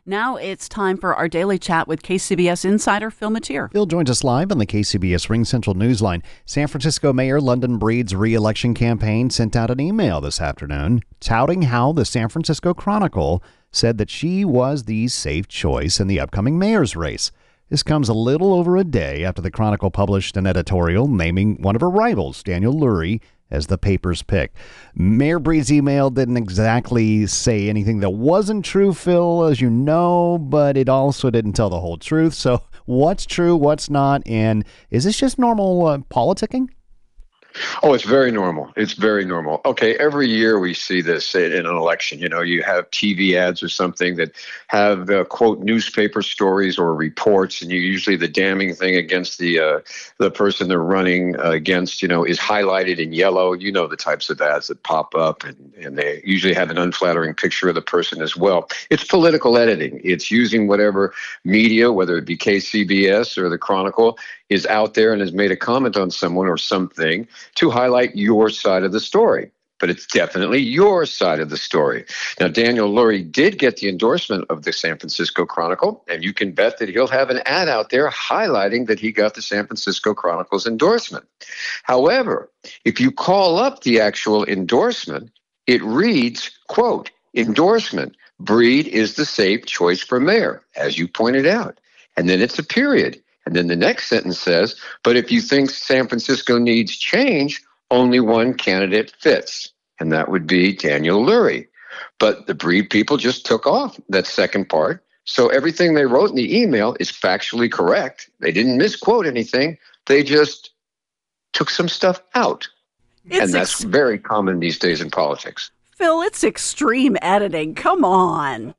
Now it's time for our daily chat with KCBS insider Phil Matier. Phil joins us live on the KCBS Ring Central Newsline. San Francisco Mayor London Breed's re-election campaign sent out an email this afternoon touting how the San Francisco Chronicle said that she was the safe choice in the upcoming mayor's race. This comes a little over a day after the Chronicle published an editorial naming one of her rivals, Daniel Lurie, as the paper's pick. Mayor Breed's email didn't exactly say anything that wasn't true, Phil, as you know, but it also didn't tell the whole truth. So what's true, what's not, and is this just normal politicking? Oh, it's very normal. It's very normal. Okay, every year we see this in an election. You know, you have TV ads or something that have, quote, newspaper stories or reports, and usually the damning thing against the person they're running against, you know, is highlighted in yellow. You know the types of ads that pop up, and they usually have an unflattering picture of the person as well. It's political editing. It's using whatever media, whether it be KCBS or the Chronicle, is out there and has made a comment on someone or something to highlight your side of the story. But it's definitely your side of the story. Now, Daniel Lurie did get the endorsement of the San Francisco Chronicle, and you can bet that he'll have an ad out there highlighting that he got the San Francisco Chronicle's endorsement. However, if you call up the actual endorsement, it reads, quote, endorsement, Breed is the safe choice for mayor, as you pointed out. And then it's a period. And then the next sentence says, but if you think San Francisco needs change, only one candidate fits, and that would be Daniel Lurie. But the Breed people just took off that second part. So everything they wrote in the email is factually correct. They didn't misquote anything. They just took some stuff out. And that's very common these days in politics. Phil, it's extreme editing. Come on.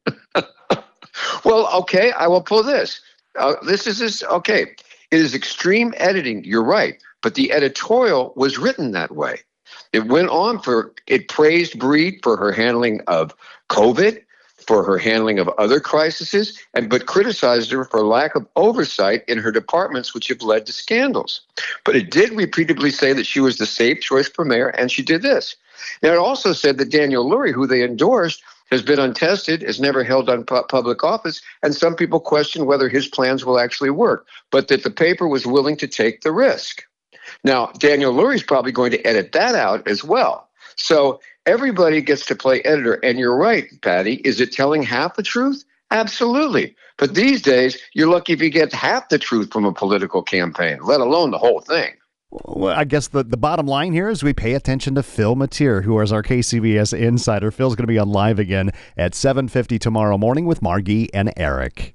Well, okay, I will pull this. Okay. It is extreme editing. You're right. But the editorial was written that way. It went on it praised Breed for her handling of COVID, for her handling of other crises, but criticized her for lack of oversight in her departments, which have led to scandals. But it did repeatedly say that she was the safe choice for mayor, and she did this. Now, it also said that Daniel Lurie, who they endorsed, has been untested, has never held on public office, and some people question whether his plans will actually work, but that the paper was willing to take the risk. Now, Daniel Lurie is probably going to edit that out as well. So everybody gets to play editor, and you're right, Patty. Is it telling half the truth? Absolutely. But these days, you're lucky if you get half the truth from a political campaign, let alone the whole thing. Well, I guess the bottom line here is we pay attention to Phil Matier, who is our KCBS insider. Phil's going to be on live again at 7:50 tomorrow morning with Margie and Eric.